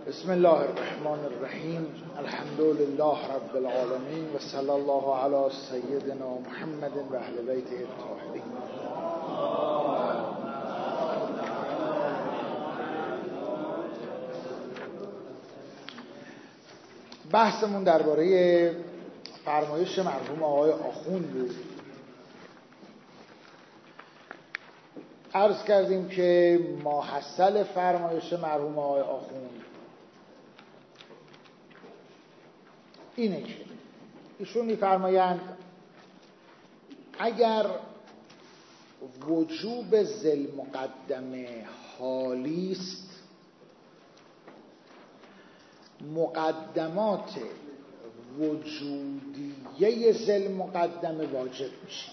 بسم الله الرحمن الرحیم. الحمد لله رب العالمین و صلی الله علی سیدنا محمد و اهل بیته الطاهرین. بحثمون درباره فرمایش مرحوم آقای آخوند بود. عرض کردیم که ماحصل فرمایش مرحوم آقای آخوند اینه که ایشون می‌فرمایند اگر وجوب ذی المقدمه حالی است، مقدمات وجودیه ذی المقدمه واجب میشه.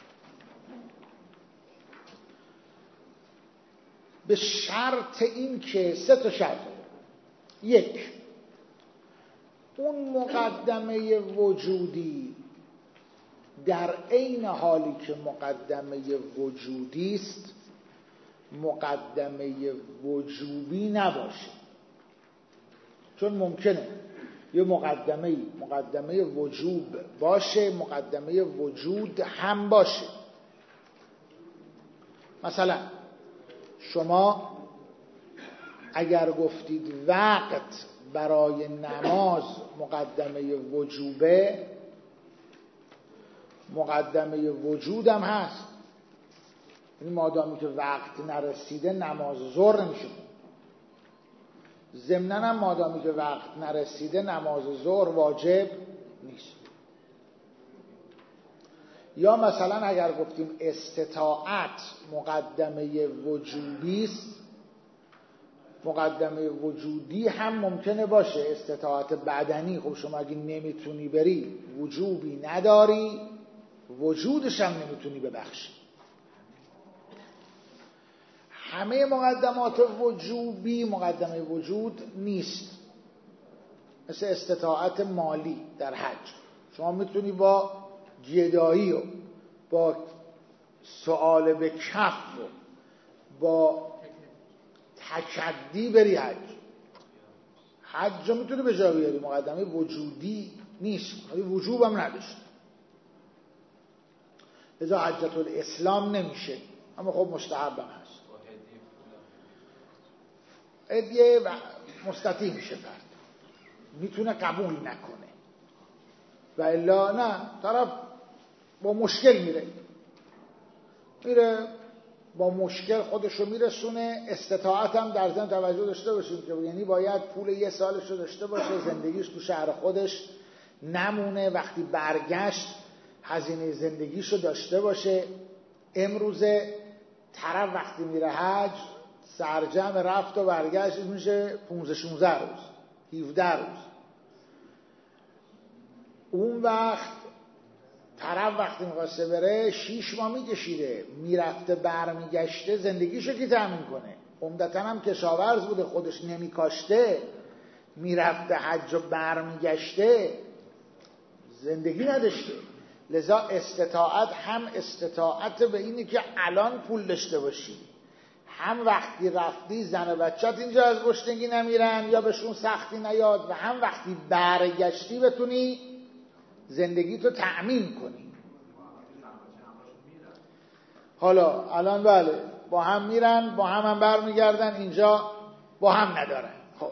به شرط این که سه تا شرط. یک، اون مقدمه وجودی در عین حالی که مقدمه وجودی است مقدمه وجوبی نباشه. چون ممکنه یه مقدمه وجوب باشه، مقدمه وجود هم باشه. مثلا شما اگر گفتید وقت برای نماز مقدمه وجوبه، مقدمه وجودم هست. یعنی مادامی که وقت نرسیده نماز ظهر نمیشه. ضمناً هم مادامی که وقت نرسیده نماز ظهر واجب نیست. یا مثلا اگر گفتیم استطاعت مقدمه وجوبی است، مقدمه وجودی هم ممکنه باشه استطاعت بدنی. خب شما اگه نمیتونی بری وجوبی نداری، وجودش هم نمیتونی ببخشی. همه مقدمات وجوبی مقدمه وجود نیست. مثل استطاعت مالی در حج، شما میتونی با گدایی و با سؤال به کف و با تکدی بری حج. حج میتونی به جا بیاری، مقدمه وجودی نیست، ولی وجوب هم نداشت. لذا حجت الاسلام نمیشه، اما خب مستحب هم هست. هدیه مستطیع میشه فرد، میتونه قبول نکنه و الا نه، طرف با مشکل میره با مشکل خودشو میرسونه. استطاعت هم در ذهن توجه داشته باشیم که یعنی باید پول یه سالشو داشته باشه، زندگیش تو شهر خودش نمونه، وقتی برگشت هزینه زندگیشو داشته باشه. امروزه طرف وقتی میره حج سرجم رفت و برگشت میشه 15-16 روز 17 روز. اون وقت طرف وقتی میخواسته بره 6 ماه میکشیده، میرفته برمیگشته، زندگیشو کی تأمین کنه؟ عمدتاً هم کشاورز بوده، خودش نمیکاشته، میرفته حج و برمیگشته، زندگی نداشته. لذا استطاعت هم استطاعت به اینه که الان پول داشته باشی، هم وقتی رفتی زن و بچت اینجا از گشنگی نمیرن یا بهشون سختی نیاد، و هم وقتی برگشتی بتونی زندگی تو تأمین کنی. حالا الان بله با هم میرن، با هم برمیگردن، اینجا با هم ندارن. خب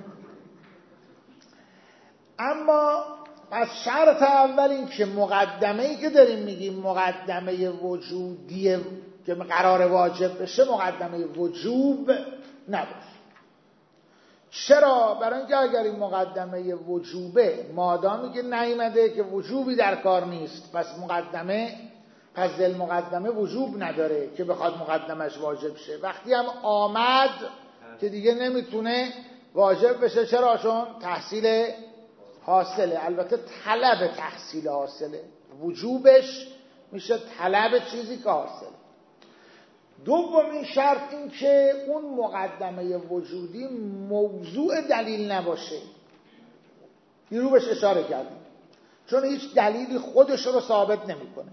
اما پس شرط اول این که مقدمه‌ای که داریم میگیم مقدمه وجودیه که قرار واجب بشه مقدمه وجوب نباشه. چرا؟ برای اینکه اگر این مقدمه وجوبه، مادامی که نیامده که وجوبی در کار نیست، پس ذل مقدمه وجوب نداره که بخواد مقدمش واجب شه. وقتی هم آمد که دیگه نمیتونه واجب بشه. چرا؟ چون تحصیل حاصله. البته طلب تحصیل حاصله، وجوبش میشه طلب چیزی که حاصله. دومین شرط این که اون مقدمه وجودی موضوع دلیل نباشه. این رو بهش اشاره کردیم، چون هیچ دلیلی خودش رو ثابت نمیکنه.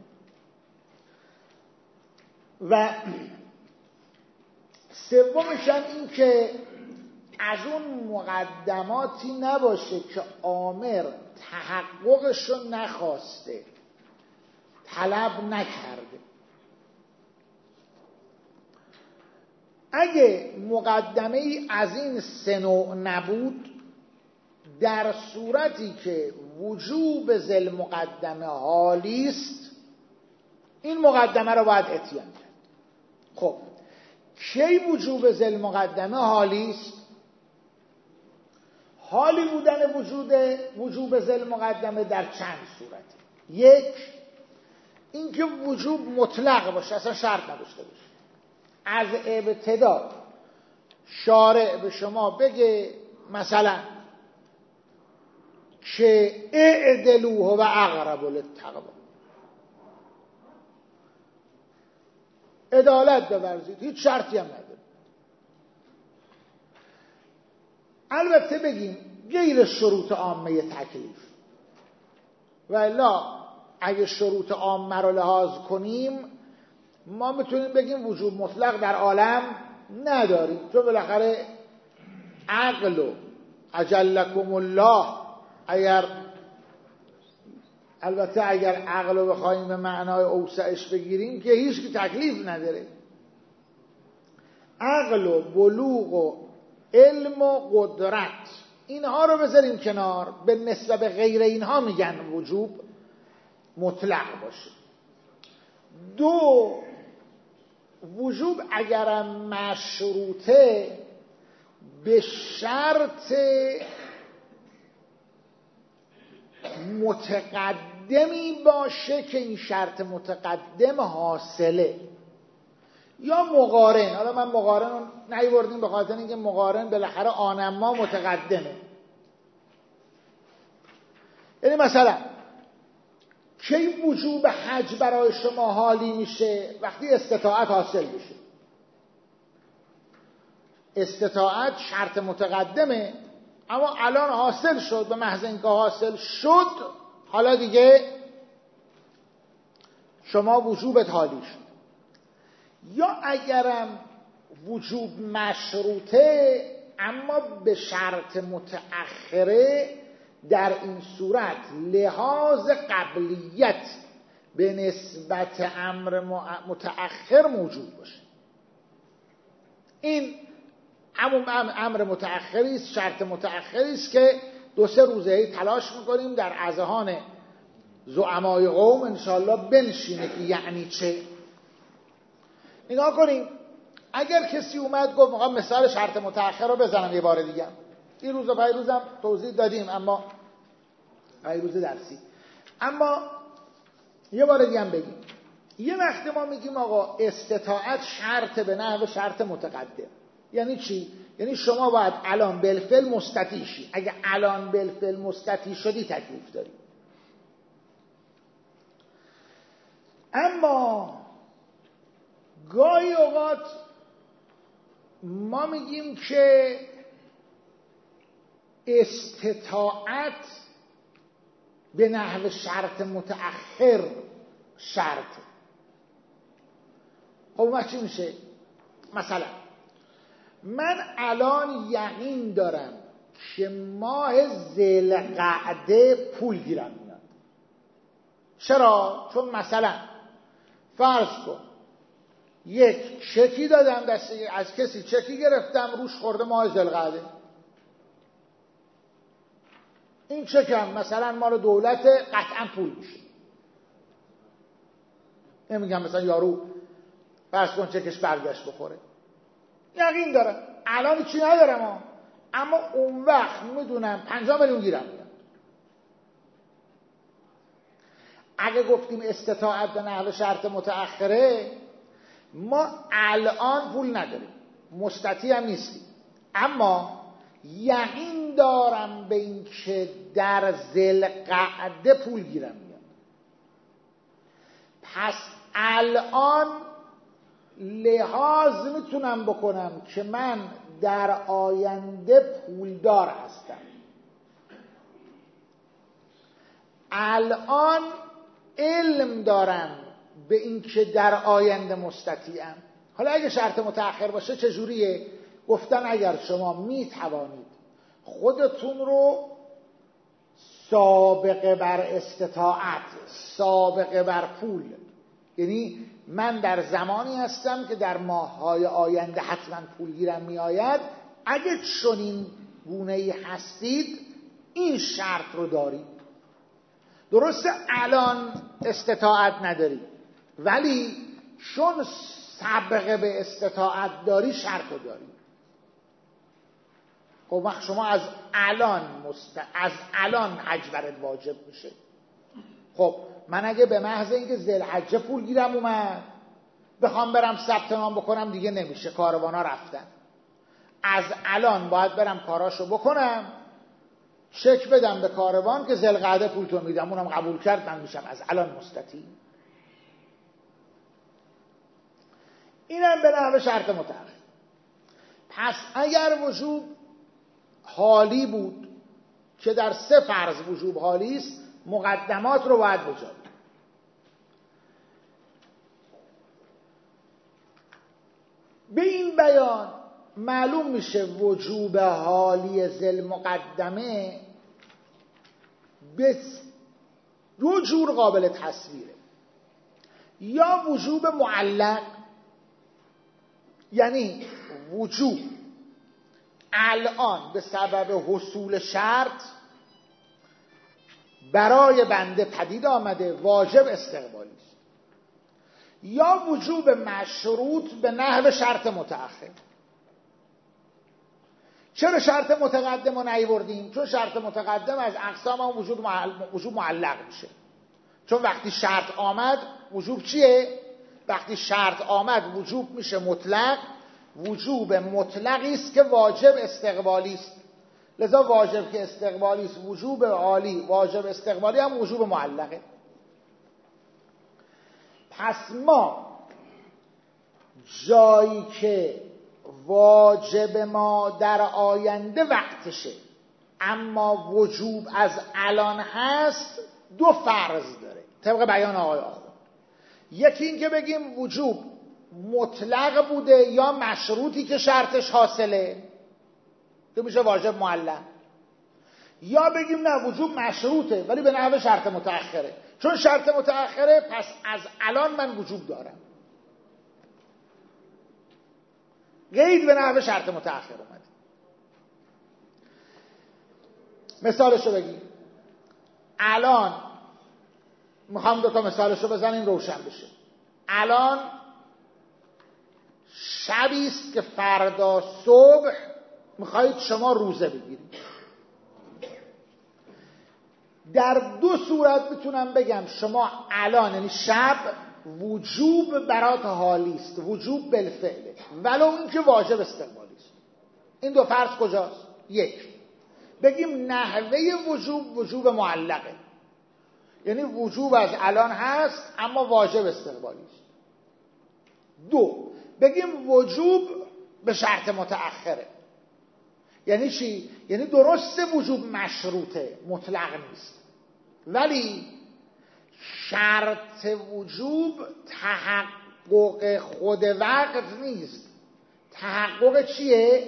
و سومش هم این که از اون مقدماتی نباشه که آمر تحققش رو نخواسته، طلب نکرده. اگه مقدمه ای از این سه نوع نبود، در صورتی که وجوب ذل مقدمه حالی است، این مقدمه رو باید اتیان کرد. خب کی وجوب ذل مقدمه حالی است؟ حالی بودن وجوب ذل مقدمه در چند صورت. یک، اینکه وجوب مطلق باشه، اصلا شرط نداشته باشه. از ابتدا شارع به شما بگه مثلا که اعدلوه و اقرب للتقوی، عدالت بورزید، هیچ شرطی هم نداره. البته بگیم غیر شروط عامه تکلیف، و الا اگه شروط عامه رو لحاظ کنیم ما میتونیم بگیم وجوب مطلق در عالم نداریم، چون بالاخره عقل و اجلکم الله، اگر عقل رو بخوایم به معنای اوسعش بگیریم که هیچ که تکلیف نداره. عقل و بلوغ و علم و قدرت، اینها رو بذاریم کنار، به نسبت به غیر اینها میگن وجوب مطلق باشه. دو، وجوب اگرم مشروطه به شرط متقدمی باشه که این شرط متقدم حاصله، یا مقارن. حالا من مقارن رو نیاوردیم به خاطر اینکه مقارن بالاخره آنما متقدمه. یعنی مثلا کی وجوب حج برای شما حالی میشه؟ وقتی استطاعت حاصل بشه. استطاعت شرط متقدمه، اما الان حاصل شد، به محض اینکه حاصل شد حالا دیگه شما وجوبت حالی شد. یا اگرم وجوب مشروطه اما به شرط متأخره، در این صورت لحاظ قبلیت به نسبت امر متأخر موجود باشه. این امر متأخری است، شرط متأخری است که 2-3 روزه تلاش میکنیم در اذهان زعمای قوم انشاءالله بنشینه که یعنی چه. نگاه کنیم، اگر کسی اومد گفت میخوام مثال شرط متأخر رو بزنم یه بار دیگه، این روز و پیروزم توضیح دادیم، اما پیروز درسی، اما یه بار دیگه هم بگیم. یه وقت ما میگیم آقا استطاعت شرط به نحو شرط متقدم. یعنی چی؟ یعنی شما باید الان بالفعل مستطیع شی. اگه الان بالفعل مستطیع شدی تکلیف داری. اما گاهی اوقات ما میگیم که استطاعت به نحو شرط متأخر شرط. خب ما چی میشه؟ مثلا من الان یقین دارم که ماه ذوالقعده پول گیرم میاد. چرا؟ چون مثلا فرض کن یک چکی دادم دستی، از کسی چکی گرفتم روش خورده ماه ذوالقعده، این چکم مثلا مال دولت، قطعا پول میشه. نمیگم مثلا یارو فرض کن چکش برگشت بخوره. یقین دارم الان چی ندارم، اما اون وقت میدونم 50 میلیون گیرم میاد. اگه گفتیم استطاعت به نحو شرط متأخره، ما الان پول نداریم، مستطیع هم نیستیم، اما یقین دارم به این که در ذوالقعده پول گیرم میاد. پس الان لحاظ میتونم بکنم که من در آینده پولدار هستم. الان علم دارم به این که در آینده مستطیعم. حالا اگه شرط متأخر باشه چجوریه؟ گفتن اگر شما میتوانید خودتون رو سابقه بر استطاعت، سابقه بر پول، یعنی من در زمانی هستم که در ماه‌های آینده حتما پول گیرم میآید، اگه چنین گونه‌ای هستید این شرط رو دارید. درسته الان استطاعت نداری، ولی چون سابقه به استطاعت داری شرط رو داری. خب شما از الان حج برات واجب میشه. خب من اگه به محض اینکه ذوالحجه پول گیرم اومد بخوام برم ثبت نام بکنم دیگه نمیشه، کاروانا رفتن. از الان باید برم کاراشو بکنم، چک بدم به کاروان که ذوالقعده پول تو میدم، اونم قبول کرد، من میشم از الان مستطیع. اینم به نحو شرط متأخر. پس اگر وجوب حالی بود که در 3 فرض وجوب حالی است، مقدمات رو باید بجاریم. به این بیان معلوم میشه وجوب حالی ذل مقدمه به 2 جور قابل تصویره. یا وجوب معلق، یعنی وجوب الان به سبب حصول شرط برای بنده پدید آمده، واجب استقبالی است. یا وجوب مشروط به نحو شرط متأخر. چرا شرط متقدم رو نیاوردیم؟ چون شرط متقدم از اقسام هم وجوب معلق میشه. چون وقتی شرط آمد وجوب چیه؟ وقتی شرط آمد وجوب میشه مطلق. وجوب مطلقی است که واجب استقبالی است. لذا واجب که استقبالی است، وجوب عالی واجب استقبالی هم وجوب معلقه. پس ما جایی که واجب ما در آینده وقتشه اما وجوب از الان هست، 2 فرض داره طبق بیان آقای آخوند. یکی این که بگیم وجوب مطلق بوده یا مشروطی که شرطش حاصله که میشه واجب معلق، یا بگیم نه وجوب مشروطه ولی به نحو شرط متأخره. چون شرط متأخره پس از الان من وجوب دارم. قید به نحو شرط متأخر اومد. مثالشو بگیم. الان میخوام 2 تا مثالشو بزنیم روشن بشه. الان شبی است که فردا صبح میخواید شما روزه بگیرید. در 2 صورت میتونم بگم شما الان، یعنی شب، وجوب برات حالی است، وجوب بالفعله، ولو این که واجب استقبالی است. این 2 فرض کجاست؟ 1 بگیم نحوه وجوب معلقه، یعنی وجوب از الان هست اما واجب استقبالی است. 2 بگیم وجوب به شرط متأخره. یعنی چی؟ یعنی درسته وجوب مشروطه، مطلق نیست، ولی شرط وجوب تحقق خود وقت نیست. تحقق چیه؟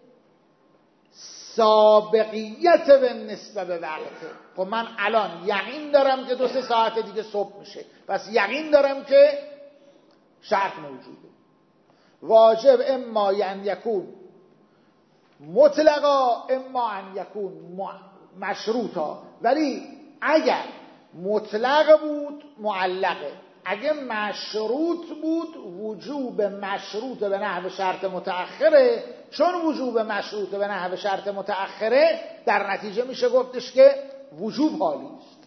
سابقیت به نسبه به وقته. خب من الان یقین دارم که 2-3 ساعت دیگه صبح میشه، پس یقین دارم که شرط موجوده. واجب اما ان یکون مطلقا اما ان یکون مشروطا، ولی اگر مطلق بود معلقه، اگه مشروط بود وجوب مشروط به نحو شرط متأخره. چون وجوب مشروط به نحو شرط متأخره در نتیجه میشه گفتش که وجوب حالی است.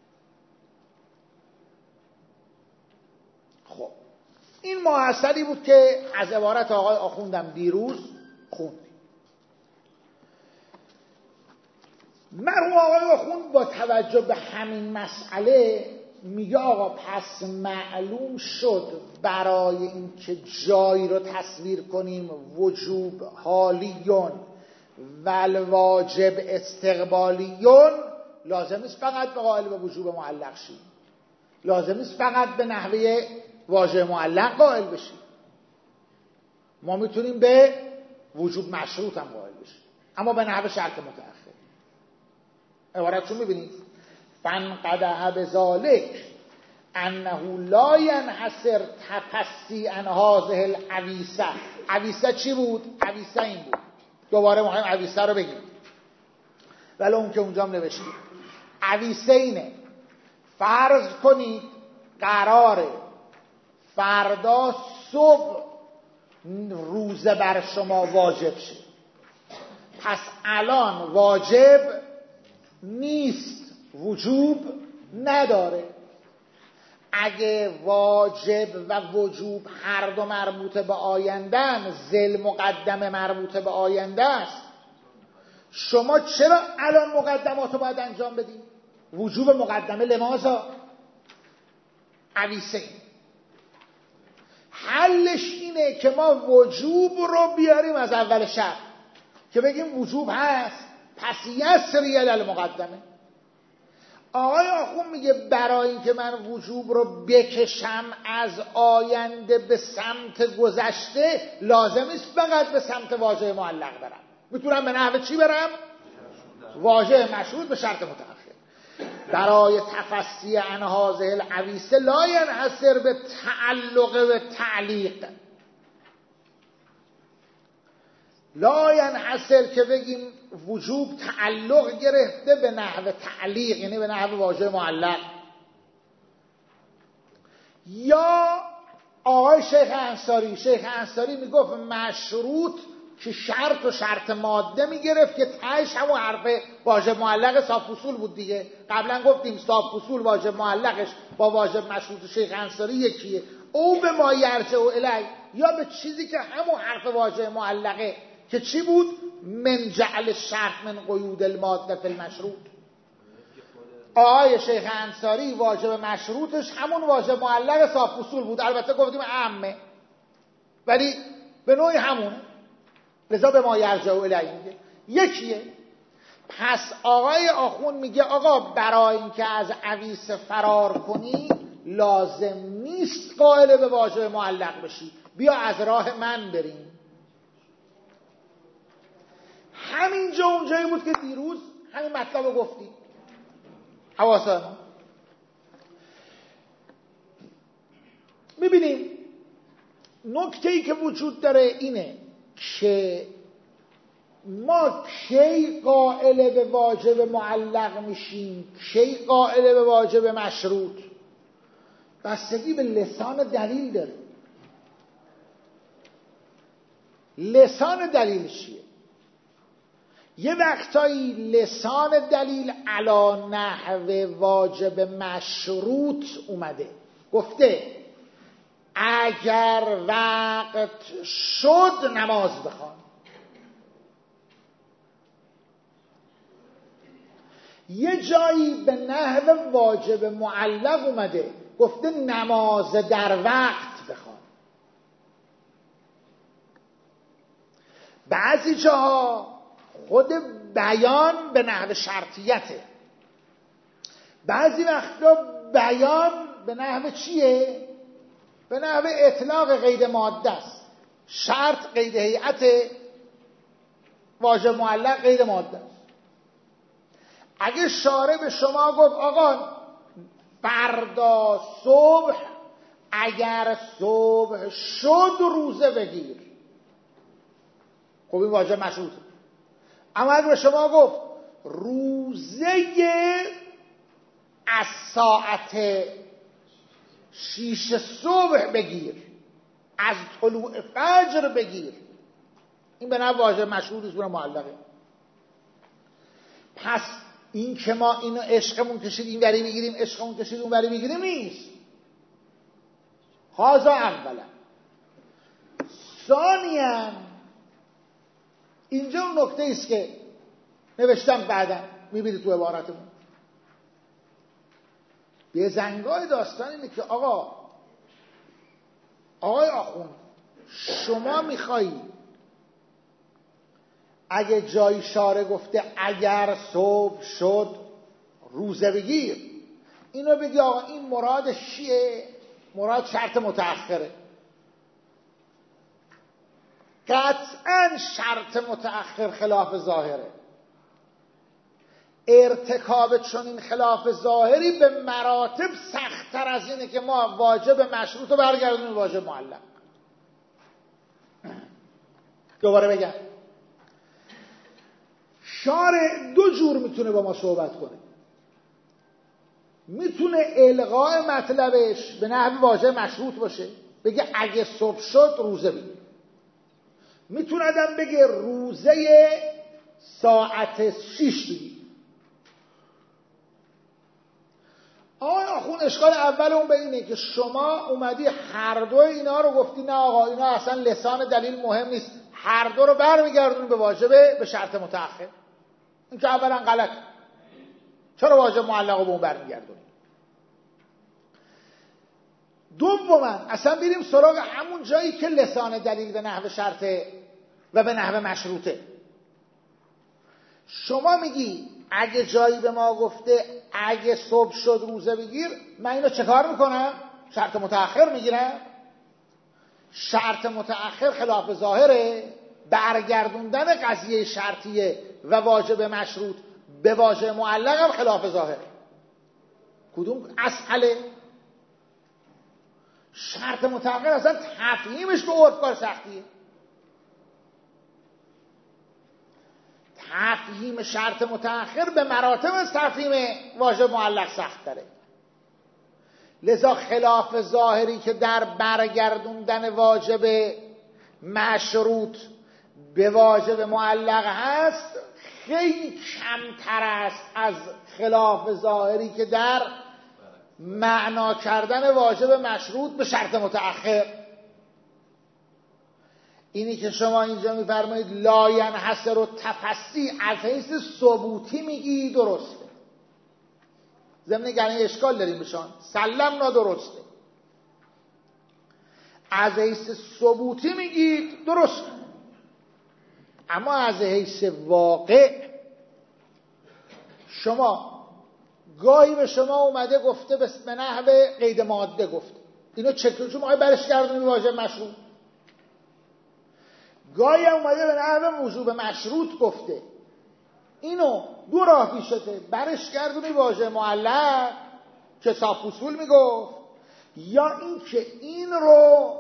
خب این محصلی بود که از عبارت آقای آخوندم دیروز خوندیم. مرحوم آقای آخوند با توجه به همین مسئله میگه آقا پس معلوم شد برای این که جایی رو تصویر کنیم وجوب حالیون و الواجب استقبالیون، لازم نیست فقط به قائل به وجوب معلق شیم، لازم نیست فقط به نحوه واژه معلق قائل بشیم. ما میتونیم به وجوب مشروط هم قائل بشه، اما به نحو شرط متأخر. عبارتشون میبینید فانقدح بذالک انه لا ینحصر تفسی عن هذه العویسه. عویسه چی بود؟ عویسه این بود، دوباره مهم عویسه رو بگیم ولی اون که اونجا هم نوشتیم. عویسه اینه، فرض کنید قراره فردا صبح روزه بر شما واجب شه، پس الان واجب نیست، وجوب نداره. اگه واجب و وجوب هر دو مربوط به آینده‌اند، ذل مقدمه مربوط به آینده است، شما چرا الان مقدماتو باید انجام بدید؟ وجوب مقدمه لماذا؟ عویسه. حلش اینه که ما وجوب رو بیاریم از اول شب که بگیم وجوب هست، پس یسری للمقدمه. آقای آخوند میگه برای اینکه من وجوب رو بکشم از آینده به سمت گذشته، لازم نیست فقط به سمت واژه معلق برم، میتونم به نحو چی برم؟ واژه مشروط به شرط متأخر. برای تفسی عن هذه العویسه لا ینحصر به تعلق و تعلیق، لا ینحصر که بگیم وجوب تعلق گرفته به نحو تعلیق، یعنی به نحو واژه معلق. یا آقای شیخ انصاری میگفت مشروط که شرط و شرط ماده میگرفت که تهش همون حرف واژه معلق صاف اصول بود دیگه. قبلا گفتیم صاف اصول واژه معلقش با واژه مشروط شیخ انصاری یکیه، او به ما یرجع الی، یا به چیزی که همون حرف واژه معلقه که چی بود؟ من جعل شرط من قیود الماده فی المشروط. آقای شیخ انصاری واژه مشروطش همون واژه معلق صاف اصول بود، البته گفتیم عامه ولی به نوعی همونه، لذا به ما یرجع الی میگه یکیه. پس آقای آخوند میگه آقا برای اینکه از عویسه فرار کنی لازم نیست قائل به واژه معلق بشی، بیا از راه من بریم. همینجا اونجایی بود که دیروز همین مطلب رو گفتیم. حواسان میبینیم نکته‌ای که وجود داره اینه که ما کی قائل به واجب معلق میشیم، کی قائل به واجب مشروط، بستگی به لسان دلیل داره. لسان دلیل چیه؟ یه وقتایی لسان دلیل علی نحو واجب مشروط اومده، گفته اگر وقت شد نماز بخوان. یه جایی به نحو واجب معلق اومده، گفته نماز در وقت بخوان. بعضی جاها خود بیان به نحو شرطیته، بعضی وقتا بیان به نحو چیه؟ به نحو اطلاق قید ماده است. شرط قید هیئت، واژه معلق قید ماده است. اگه شارع به شما گفت آقا فردا صبح اگر صبح شد روزه بگیر، خب این واژه مشروطه. اما اگه به شما گفت روزه از ساعت 6 صبح بگیر، از طلوع فجر بگیر، این به نوع واژه مشهور است، معلقه. پس این که ما اینو عشقمون کشید این وری بگیریم، عشقمون کشید اون وری بگیریم نیست. هذا اولا. ثانیاً اینجا اون نکته است که نوشتم بعدا میبینید تو عبارتمون. به زنگای داستان اینه که آقای آخوند شما میخوایی اگه جای شارع گفته اگر صبح شد روزه بگیر، اینو بگی آقا این مرادش چیه؟ مراد شرط متأخره. قطعا شرط متأخر خلاف ظاهره. ارتکاب چنین خلاف ظاهری به مراتب سخت‌تر از اینه که ما واجب مشروط رو برگردونیم واجب معلق. دوباره بگم، شارع دو جور میتونه با ما صحبت کنه. میتونه الغاء مطلبش به نحو واجب مشروط باشه، بگه اگه صبح شد روزه بگیر. میتونه آدم بگه روزه ساعت 6 بگیر. آقای آخوند اشکال اول اون به اینه که شما اومدی هر دو اینا رو گفتی نه آقا اینا اصلا لسان دلیل مهم نیست، هر دو رو برمیگردونیم به واجبه به شرط متأخر. این که اولا غلط. چرا واجب معلق رو به اون برمیگردونیم؟ دوما اصلا بریم سراغ همون جایی که لسان دلیل به نحو شرطه و به نحو مشروطه. شما میگی اگه جایی به ما گفته اگه صبح شد روزه بگیر، من اینو چه کار میکنم؟ شرط متأخر میگیرم؟ شرط متأخر خلاف ظاهره. برگردوندن قضیه شرطیه و واجب مشروط به واجب معلق هم خلاف ظاهره. کدوم اسهله؟ شرط متأخر اصلا تفهیمش به عرف کار سختیه. تفهیم شرط متأخر به مراتب از تفهیم واجب معلق سخت تره. لذا خلاف ظاهری که در برگردوندن واجب مشروط به واجب معلق هست خیلی کمتر است از خلاف ظاهری که در معنا کردن واجب مشروط به شرط متأخر. اینی که شما اینجا میفرمایید لا ینحصر و تفصی از حیث ثبوتی میگی درسته، ضمن گرنه اشکال داریم بشان سلم نادرسته. از حیث ثبوتی میگید درست، اما از حیث واقع شما گاهی به شما اومده گفته به نحو قید ماده گفته، اینو چطور شما برش گردونی واجب مشروط؟ گاهی اومده به نحو وجوب مشروط گفته، اینو دو راه پیشته، برش گردونی واجب معلق که صاف اصول میگفت، یا این که این رو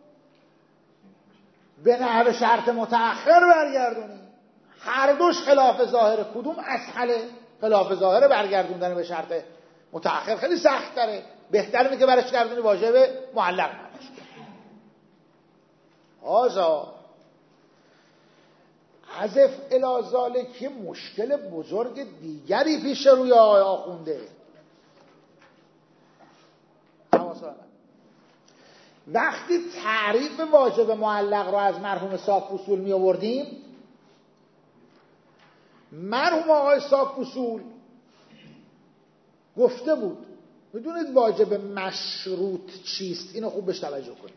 به نحو شرط متأخر برگردونی. هر دوش خلاف ظاهره. کدوم اسهله؟ خلاف ظاهره برگردوندن به شرط متأخر خیلی سخت تره. بهتر اینه که برش گردونی واجب معلق نباشه. آزا حذف الی ذالک مشکل بزرگ دیگری پیش روی آقای آخونده. وقتی تعریف واجب معلق رو از مرحوم صاف اصول می آوردیم، مرحوم آقای صاف اصول گفته بود میدونید واجب مشروط چیست؟ اینو خوب بهش توجه کنید.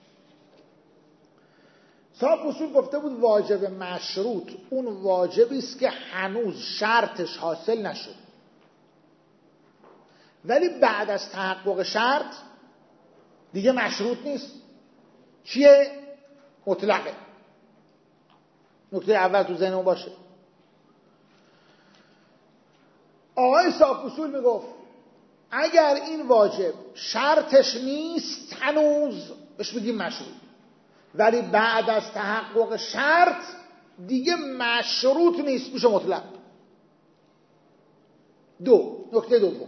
صاف اصول گفته بود واجب مشروط اون واجبی است که هنوز شرطش حاصل نشد ولی بعد از تحقق شرط دیگه مشروط نیست. چیه؟ مطلقه. نکته اول تو ذهنمون باشه. آقای صاف اصول میگفت اگر این واجب شرطش نیست هنوز بهش میگیم مشروط، ولی بعد از تحقق شرط دیگه مشروط نیست، میشه مطلق. نکته دوم،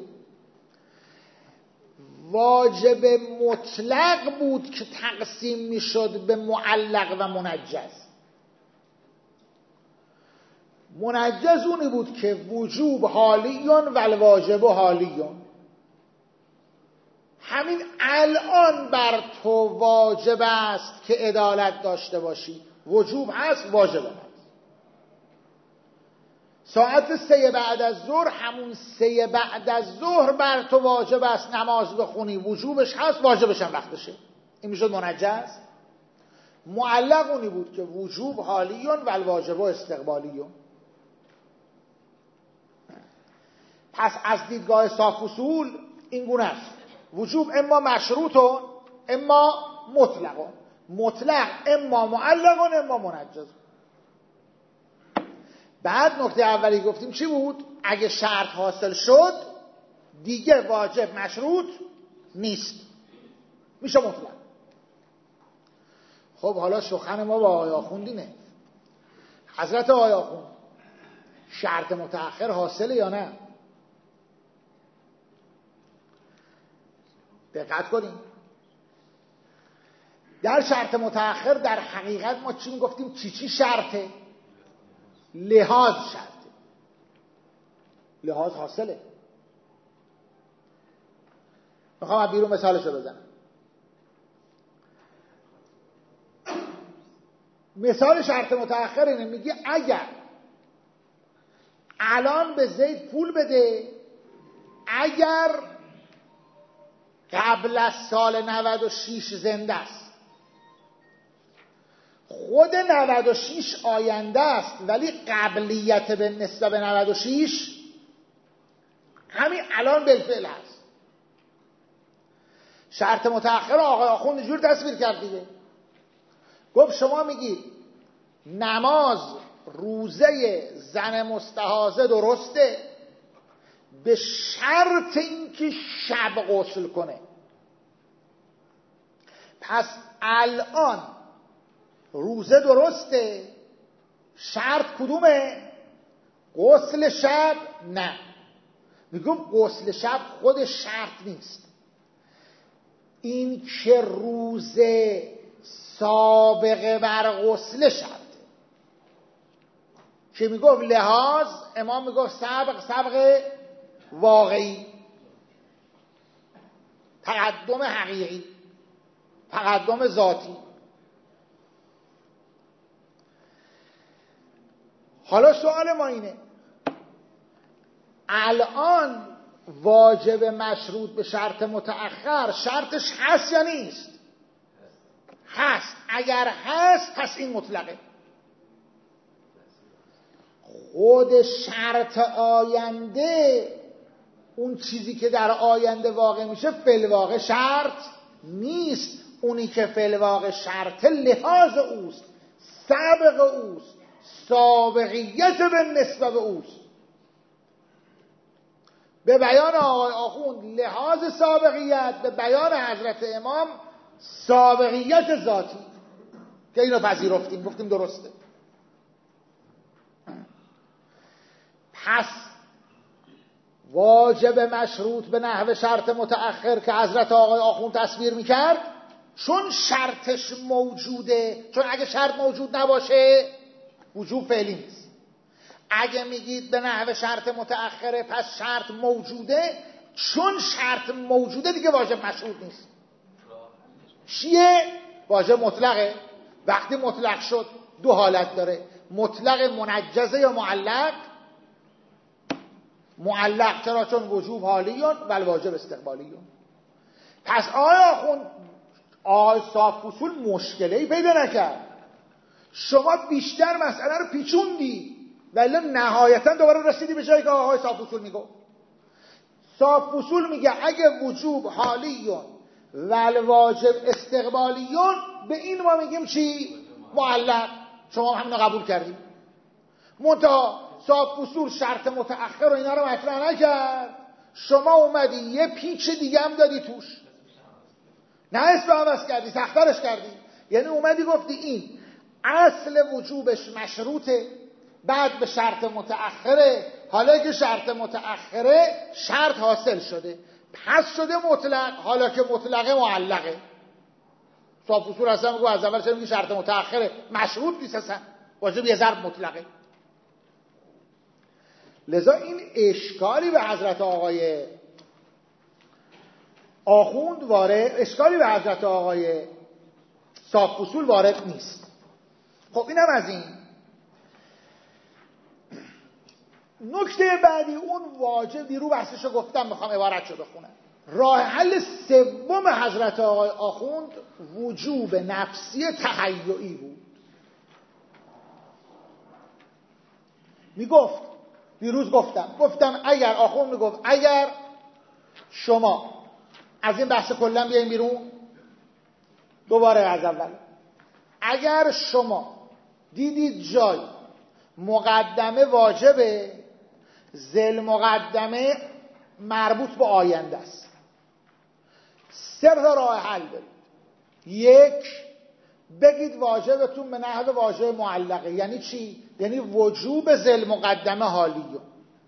واجب مطلق بود که تقسیم میشد به معلق و منجز. منجز اونی بود که وجوب حالیون و الواجب حالیون. همین الان بر تو واجب است که عدالت داشته باشی، وجوب هست، واجب هست. ساعت 3 بعد از ظهر، همون 3 بعد از ظهر بر تو واجب است نماز بخونی، وجوبش هست، واجبش هم وقتشه. این میشد منجز. معلق اونی بود که وجوب حالیون و الواجب استقبالیون. پس از دیدگاه صاف اصول این گونه است، وجوب اما مشروطون اما مطلقون. مطلق اما معلق و اما منجز. بعد نکته اولی گفتیم چی بود؟ اگه شرط حاصل شد دیگه واجب مشروط نیست، میشه مطلق. خب حالا سخن ما با آقای آخوند اینه. حضرت آقای آخوند شرط متأخر حاصله یا نه؟ دقت کنیم. در شرط متأخر در حقیقت ما چی میگفتیم؟ چی شرطه؟ لحاظ شرطه. لحاظ حاصله. میخوام بیرون مثالشو بزنم. مثال شرط متأخر اینه، میگه اگر الان به زید پول بده، اگر قبل از سال 96 زنده است. خود 96 آینده است ولی قبلیت به نسبت به 96 همین الان بالفعل هست. شرط متأخر آقای آخوند اینجور تصویر کرد دیگه. گفت شما میگید نماز روزه زن مستحاضه درسته به شرط اینکه شب غسل کنه. پس الان روزه درسته، شرط کدومه؟ غسل شب؟ نه، میگم غسل شب خود شرط نیست، این که روزه سابقه بر غسل شرط که میگفت لحاظ، امام میگفت سبق واقعی، تقدم حقیقی، تقدم ذاتی. حالا سوال ما اینه، الان واجب مشروط به شرط متأخر شرطش هست یا نیست؟ هست. اگر هست پس این مطلقه. خود شرط آینده، اون چیزی که در آینده واقع میشه فی‌الواقع شرط نیست. اونی که فی‌الواقع شرط لحاظ اوست، سابق اوست، سابقیت به نسبت به اوست. به بیان آقای آخوند لحاظ سابقیت، به بیان حضرت امام سابقیت ذاتی، که اینو پذیرفتیم، گفتیم درسته. پس واجب مشروط به نحو شرط متأخر که حضرت آقای آخوند تصویر میکرد، چون شرطش موجوده، چون اگه شرط موجود نباشه وجوب فعلی نیست. اگه میگید به نحو شرط متأخره پس شرط موجوده، چون شرط موجوده دیگه واجب مشروط نیست. چیه؟ واجب مطلقه. وقتی مطلق شد دو حالت داره، مطلق منجزه یا معلق. معلق چرا؟ چون وجوب حالیون و الواجب استقبالیون. پس آقای صاحب اصول مشکلی پیدا نکرد، شما بیشتر مسئله رو پیچوندی ولی نهایتا دوباره رسیدی به جایی که آقای صاحب اصول میگه. صاحب اصول میگه اگه وجوب حالیون و الواجب استقبالیون، به این ما میگیم چی؟ معلق. شما همینو قبول کردیم. منتها صاحب اصول شرط متأخر و اینا رو مطرح نکرد، شما اومدی یه پیچ دیگه هم دادی توش، نه اسم عوض کردی، سخترش کردی. یعنی اومدی گفتی این اصل وجوبش مشروطه، بعد به شرط متأخره، حالا که شرط متأخره شرط حاصل شده پس شده مطلق، حالا که مطلقه معلقه. صاحب اصول اصلا میگه از اول چرا میگه شرط متأخره؟ مشروط نیست، اصلا واجب یه ضرب مطلقه. لذا این اشکالی به حضرت آقای آخوند وارد، اشکالی به حضرت آقای صاحب اصول وارد نیست. خب اینم از این. نکته بعدی اون واجب، دیرو بحثشو گفتم، میخوام عبارتشو بخونم. راه حل سوم حضرت آقای آخوند وجوب نفسی تهیعی بود. میگفت، دیروز گفتم اگر آخوند میگفت اگر شما از این بحث کلا بیایم بیرون، دوباره از اول اگر شما دیدید جای مقدمه واجبه، ذل مقدمه مربوط به آینده است، 3 تا راه حل دارید. 1 بگید واجبتون به نحو واجب معلقه. یعنی چی؟ یعنی وجوب ذل مقدمه حالیه.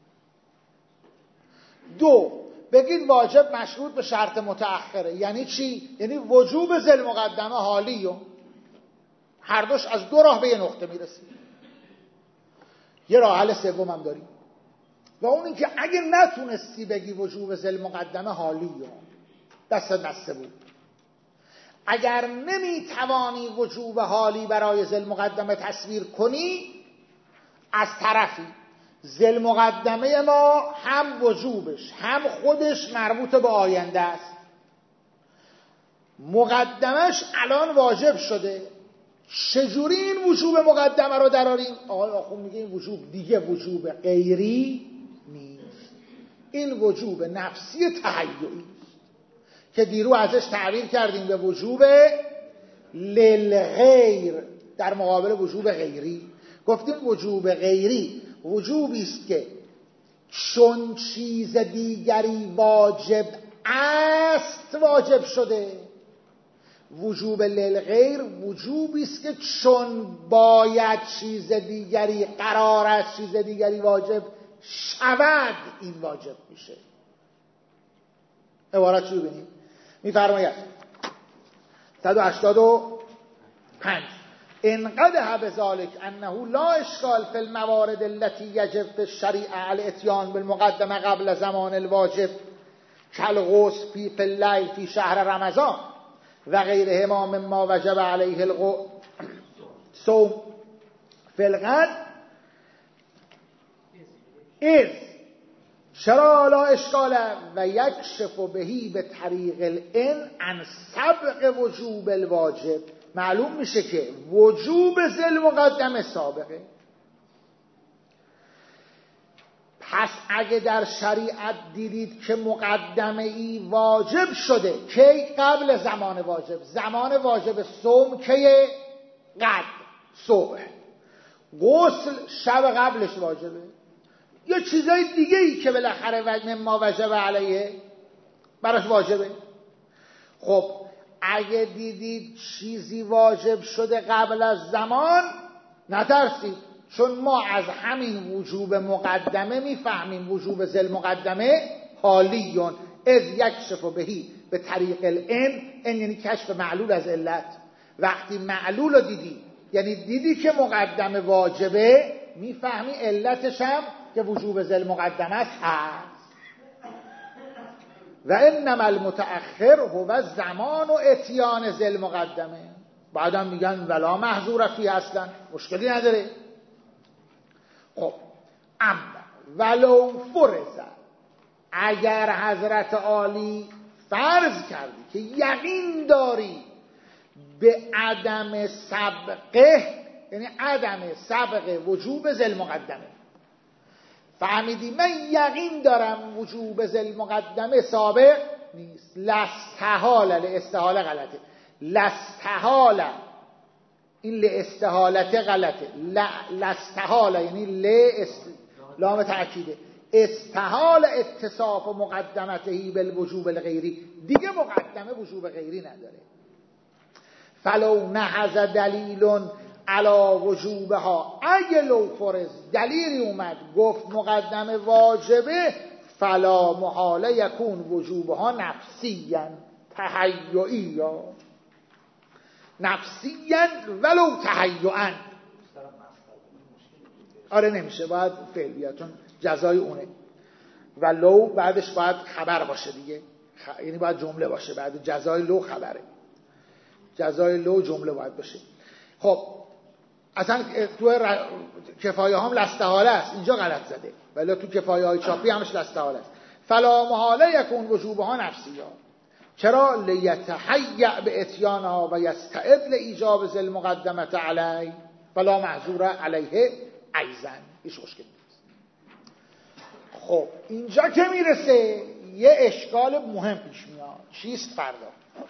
2 بگید واجب مشروط به شرط متأخره. یعنی چی؟ یعنی وجوب ذل مقدمه حالیه. هر دوش از 2 راه به یه نقطه میرسید. یه راه حل سوم هم داریم و اون این که اگه نتونستی بگی وجوب ذل مقدمه حالیه، دست بسته بود. اگر نمیتوانی وجوب حالی برای ذل مقدمه تصویر کنی، از طرفی ذل مقدمه ما هم وجوبش هم خودش مربوط به آینده است. مقدمش الان واجب شده، چجوری این وجوب مقدمه رو دراریم؟ آقای آخوند میگه این وجوب دیگه وجوب غیری نیست، این وجوب نفسی تهیئی که دیرو ازش تعبیر کردیم به وجوب للغیر در مقابل وجوب غیری. گفتیم وجوب غیری وجوبی است که چون چیز دیگری واجب است واجب شده. وجوب للغیر وجوبی است که چون باید چیز دیگری قرار است چیز دیگری واجب شود این واجب میشه. عبارت چی ببینیم؟ میفرماید 185 انقدح بذلك انه لا اشکال فی الموارد التي یجب فی الشریعه الاتیان بالمقدمه قبل زمان الواجب کالغسل فی اللیل فی شهر رمضان و غیرهما مما وجب علیه الصوم فی الغد اذ چرا لا اشکال و یکشف بهی به طریق الان عن سبق وجوب الواجب. معلوم میشه که وجوب ذل مقدمه سابقه. پس اگه در شریعت دیدید که مقدمه ای واجب شده، کی؟ قبل زمان واجب. زمان واجب صوم کیه؟ قد صبح. غسل شب قبلش واجبه، یا چیزای دیگه ای که بالاخره مما وجب علیه براش واجبه. خب اگه دیدید چیزی واجب شده قبل از زمان، نترسید، چون ما از همین وجوب مقدمه میفهمیم وجوب ذل مقدمه حالیون اذ یکشف بهی به طریق الان. ان یعنی کشف معلول از علت. وقتی معلول رو دیدی یعنی دیدی که مقدمه واجبه، میفهمی علتش هم که وجوب ذل مقدمه است هست. و انما المتأخر هو زمان و اتیان ذل مقدمه. بعدم میگن ولا محظور فیه، اصلا مشکلی نداره. خب اما ولو فرض، اگر حضرت عالی فرض کردی که یقین داری به عدم سبقه، یعنی عدم سبق وجوب ذل مقدمه، فهمیدی من یقین دارم وجوب ذل مقدمه سابق نیست، لاستحال، لاستحاله غلطه، لاستحال، این لاستحالت غلطه، لاستحال یعنی لام تأکیده، استحال اتصاف و مقدمتهی بالوجوب الغیری، دیگه مقدمه وجوب غیری نداره. فلو نهز دلیل علا وجوبها، اگه لو فرض دلیلی اومد گفت مقدمه واجبه، فلا محاله یکون وجوبها نفسیاً تهیئیاً، نفسیاً ولو تهیئاً. آره نمیشه، باید فعل بیاد چون جزای اونه. و لو بعدش باید خبر باشه دیگه، یعنی باید جمله باشه، بعد جزای لو خبره، جزای لو جمله باید باشه. خب اصلا تو کفایه هم لاستحاله است، اینجا غلط زده، ولی تو کفایه های چاپی همش لاستحاله است. فلا محاله یکون وجوبها نفسی‌ها. چرا؟ لیتهیأ به اتیانها و یستعد لایجاب ذل مقدمه علیه فلا معذور علیه ایضا. هیچ مشکلی نیست. خب اینجا که میرسه یه اشکال مهم پیش میاد. چیست فردا؟